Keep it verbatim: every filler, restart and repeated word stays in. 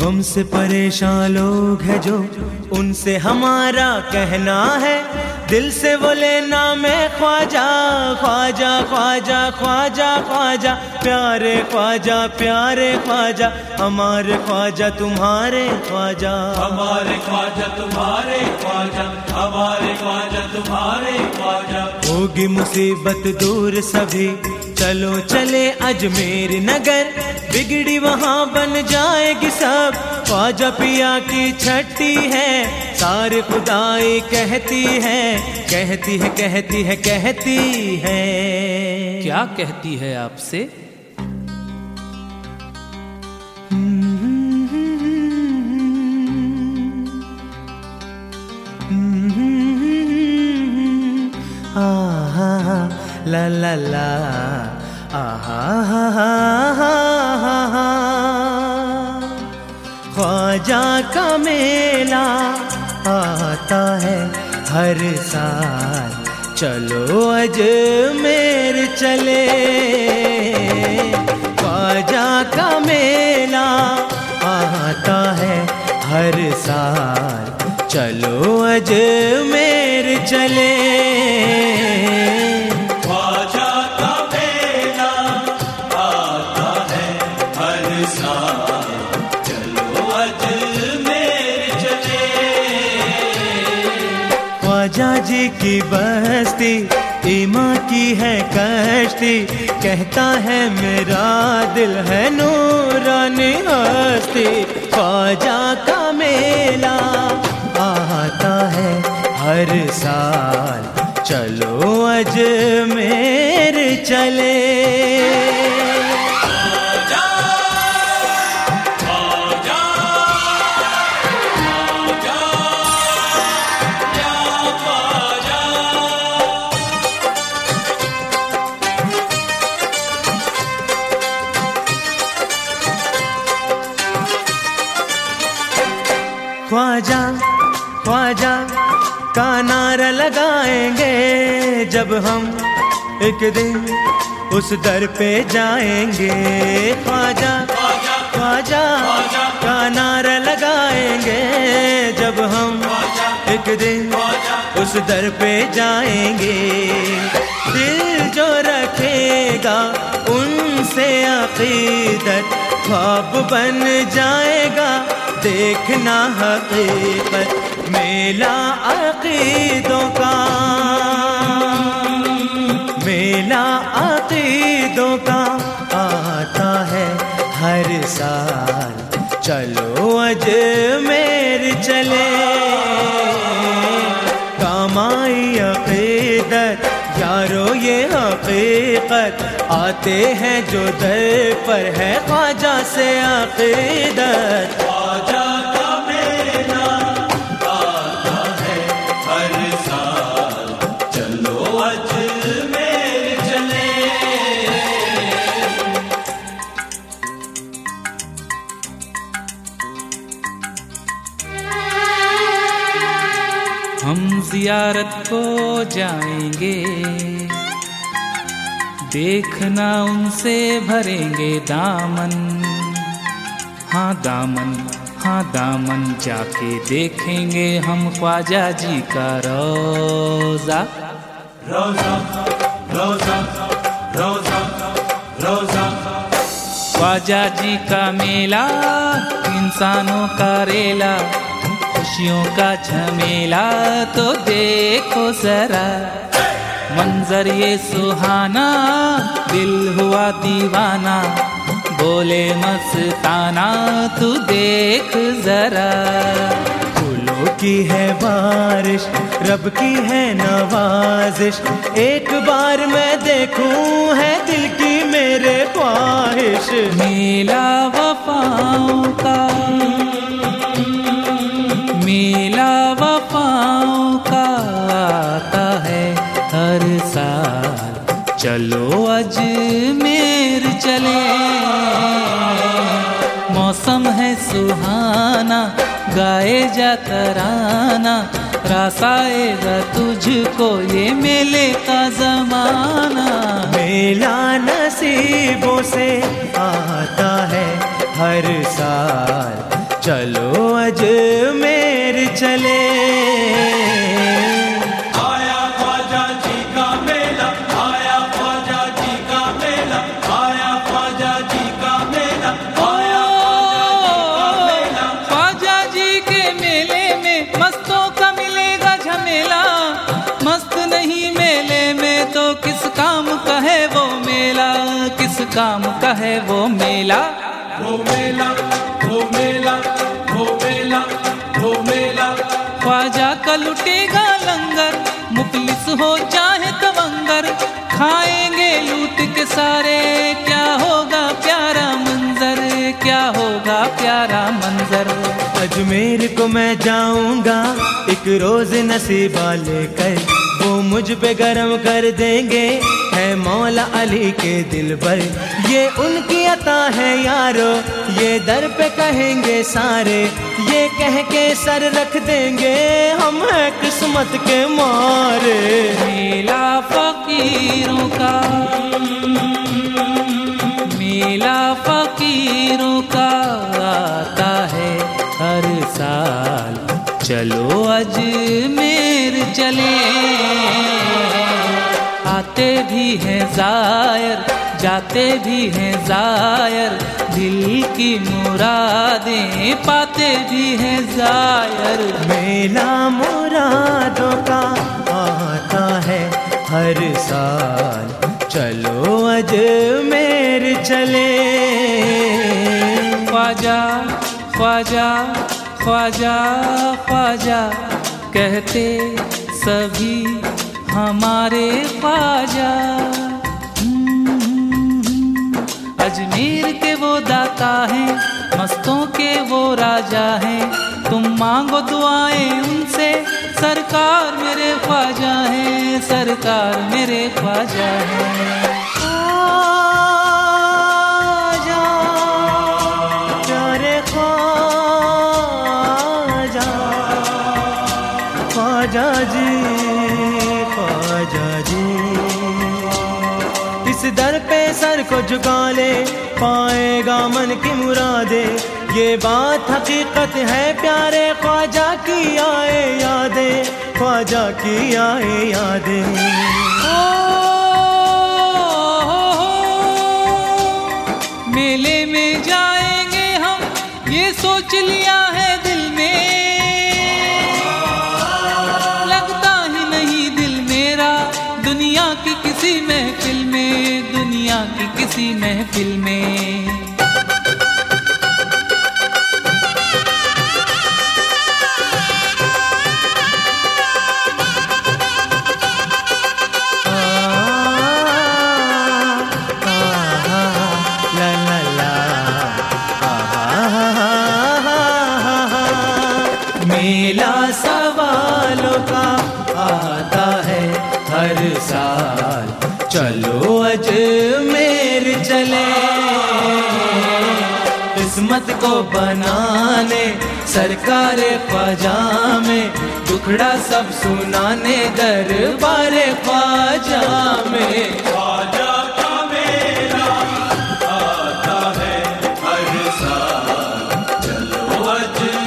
गम से परेशान लोग हैं जो, उनसे हमारा कहना है, दिल से वो लेना मैं ख्वाजा ख्वाजा ख्वाजा ख्वाजा ख्वाजा, प्यारे ख्वाजा प्यारे ख्वाजा, हमारे ख्वाजा तुम्हारे ख्वाजा, हमारे ख्वाजा तुम्हारे ख्वाजा, हमारे ख्वाजा तुम्हारे ख्वाजा। होगी मुसीबत दूर सभी, चलो चले अजमेर नगर, बिगड़ी वहाँ बन जाएगी सब, ख्वाजा पिया की छठी है, सारे खुदाई कहती है कहती है कहती है कहती है। क्या कहती है आपसे? आहा ला ला ला आहा हा हा हा हा। ख्वाजा का मेला आता है हर साल, चलो अजमेर चले। ख्वाजा का मेला आता है हर साल, चलो अजमेर चले। ख्वाजा का मेला आता है हर साल, चलो अजमेर चले। ख्वाजा जी की बस्ती ईमा की है कश्ती, कहता है मेरा दिल है नूरानी हस्ती। ख्वाजा का मेला आता है हर साल, चलो अजमेर चले। ख्वाजा ख्वाजा का नारा लगाएंगे जब हम एक दिन उस दर पे जाएंगे। ख्वाजा ख्वाजा का नारा लगाएंगे जब हम एक दिन उस दर पे जाएंगे। दिल जो रखेगा उनसे अकीदत ख्वाब बन जाएगा, देखना हकीकत मेला अकीदों का, मेला अकीदों का आता है हर साल, चलो अजमेर चले। कमाई अकीदत यारो ये हकीकत, आते हैं जो दर पर है ख्वाजा से अकीदत। ख्वाजा का मेला आता है हर साल, चलो अजमेर चले। हम जियारत को जाएंगे, देखना उनसे भरेंगे दामन। हाँ दामन हाँ दामन, जाके देखेंगे हम ख्वाजा जी का रोजा। रोजा रोजा रोजा रोजा। ख्वाजा जी का मेला इंसानों का रेला, खुशियों का झमेला तो देखो जरा। मंजर ये सुहाना, दिल हुआ दीवाना, बोले मस्ताना तू देख जरा। फूलों की है बारिश, रब की है नवाजिश, एक बार मैं देखूं है दिल की मेरे ख्वाहिश। मेला वफाओं का, मेला वफाओं का आता है हर साल, चलो अजमेर चले। मौसम है सुहाना, गाए जा तराना, रास आएगा तुझको ये मेले का जमाना। मेला नसीबों से आता है हर साल, चलो अजमेर चले। आया ख्वाजा जी का मेला, आया ख्वाजा जी का मेला, आया ख्वाजा जी का मेला, आया मेला। ख्वाजा जी के मेले में मस्तों का मिलेगा झमेला, मस्त नहीं मेले में तो किस काम का है वो मेला, किस काम का है वो मेला। वो मेला, वो मेला, वो मेला, वो मेला। ख्वाजा का लुटेगा लंगर, मुखलिस हो चाहे तवंगर, खाएंगे लूट के सारे, क्या होगा प्यारा मंजर, क्या होगा प्यारा मंजर। अजमेर को मैं जाऊंगा एक रोज नसीबा लेकर, वो मुझ पे गरम कर देंगे, है मौला अली के दिल पर। ये उनकी अता है यारो, ये दर पे कहेंगे सारे, ये कह के सर रख देंगे, हम है किस्मत के मारे। मेला फकीरों का, मेला फकीरों का आता है हर साल, चलो अजमेर चले। आते भी हैं जायर, जाते भी हैं जायर, दिल की मुरादें पाते भी हैं जायर। मेला मुरादों का आता है हर साल, चलो अजमेर चले। ख्वाजा ख्वाजा ख्वाजा ख्वाजा कहते सभी हमारे ख्वाजा। अजमेर के वो दाता हैं, मस्तों के वो राजा हैं, तुम मांगो दुआएं उनसे, सरकार मेरे ख्वाजा हैं, सरकार मेरे ख्वाजा हैं। ख्वाजा प्यारे ख्वाजा, ख्वाजा जी, ख्वाजा जी। इस दर पे सर को झुका ले, पाएगा मन की मुरादे, ये बात हकीकत है प्यारे ख्वाजा की आए यादें, ख्वाजा की आए यादें। ओ, मेले में जाएंगे हम, ये सोच लिया है दिल में, लगता ही नहीं दिल मेरा दुनिया की किसी महफिल में, दुनिया की किसी महफिल में। मेला सवालों का आता है हर साल, चलो अजमेर चले। किस्मत को बनाने सरकार ख्वाजा में, दुखड़ा सब सुनाने दरबार ख्वाजा में। ख्वाजा का मेला आता है हर साल, चलो अजमेर